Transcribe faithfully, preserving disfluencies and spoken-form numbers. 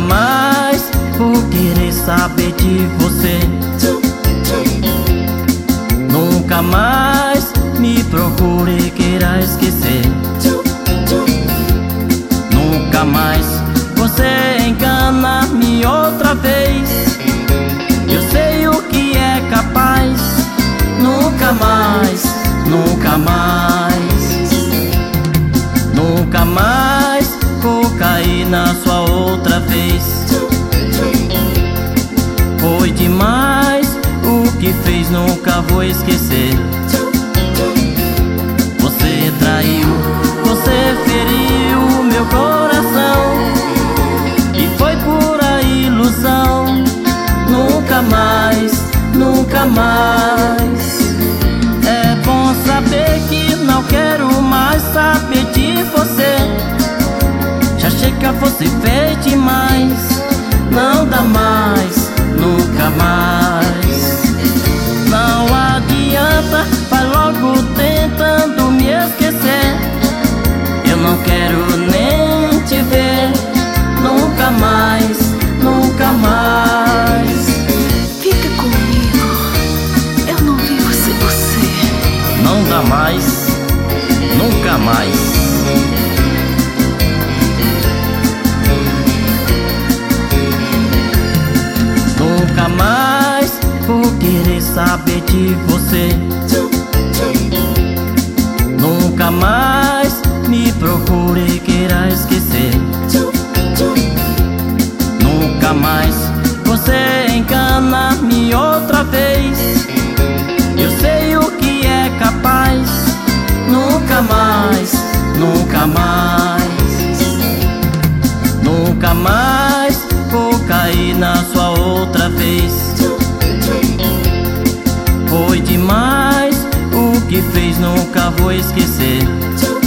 mais vou querer saber de você. Nunca mais me procure e queira esquecer. Nunca mais você engana-me outra vez. Eu sei o que é capaz. Nunca mais, nunca mais, nunca mais vou cair na sua outra vez. Foi demais o que fez, nunca vou esquecer. Você traiu, você feriu meu coração, e foi pura ilusão. Nunca mais, nunca mais. É bom saber que não quero mais saber de você. Já chega, você fez demais. Não dá mais, nunca mais. Não adianta, vai logo tentando me esquecer. Eu não quero nem te ver. Nunca mais, nunca mais. Fica comigo, eu não vivo sem você. Não dá mais, nunca mais. Nunca mais vou querer saber de você. Nunca mais me procure e queira esquecer. Nunca mais você engana-me outra vez. Eu sei o que é capaz. Nunca mais, nunca mais, nunca mais vou cair na sua outra vez. Foi demais o que fez, nunca vou esquecer.